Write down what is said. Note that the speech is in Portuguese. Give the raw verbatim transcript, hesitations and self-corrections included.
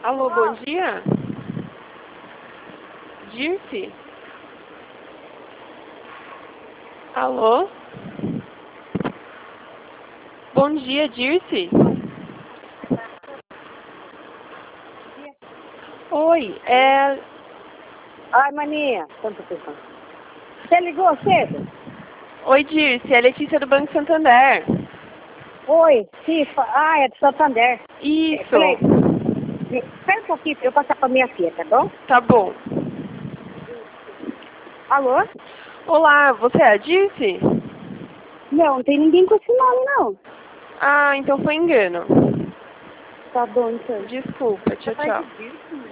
Alô, bom dia? Dirce? Alô? Bom dia, Dirce? Oi, é... Ai, maninha, quanto tempo? Você ligou cedo? Oi, Dirce, é a Letícia do Banco Santander. Oi, sim, fa- ah, é do Santander. Isso, Peraí, espera um pouquinho pra eu passar pra minha filha, tá bom? tá bom. Alô? Olá, você é a Dirce? Não, não tem ninguém com esse nome, não. Ah, então foi engano. Tá bom, então. Desculpa, tchau, tchau.